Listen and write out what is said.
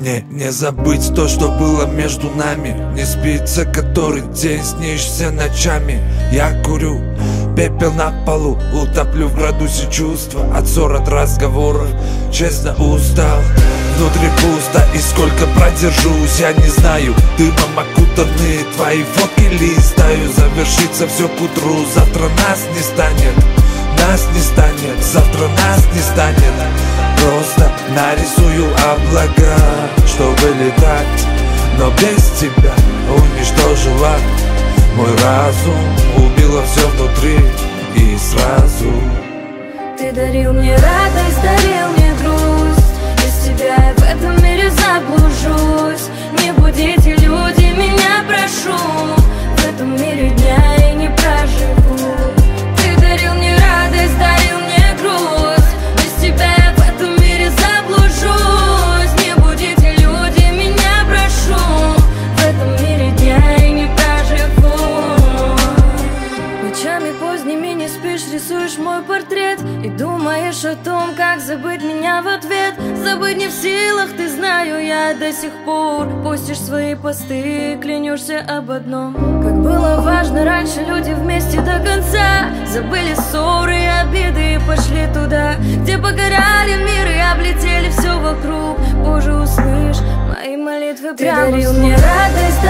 Не забыть то, что было между нами. Не спится который день, снишься ночами. Я курю, пепел на полу, утоплю в градусе чувства. От ссор, от разговоров, честно устал. Внутри пусто, и сколько продержусь, я не знаю. Дымом окутаны твои фотки листаю. Завершится все к утру, завтра нас не станет. Нас не станет, завтра нас не станет. Просто нарисую облака, чтобы летать, но без тебя уничтожила мой разум. Убила все внутри и сразу. Ты дарил мне радость, дарил мне грусть. Без тебя я в этом мире заблужусь. Не будите, люди, меня прошу. В этом мире дня я не проживу. Ты дарил мне радость, дарил мне грусть. Без тебя я в этом мире заблужусь. Не будите, люди, меня прошу. В этом мире дня я не проживу. Ночами поздними не спишь, рисуешь мой портрет и думаешь о том, как забыть меня в ответ. Забыть не в силах, ты знаю я до сих пор. Постишь свои посты, клянешься об одном: как было важно раньше, люди вместе до конца. Забыли ссоры и обиды и пошли туда, где погорали мир и облетели все вокруг. Боже, услышь мои молитвы прямо. Ты дарил мне радость,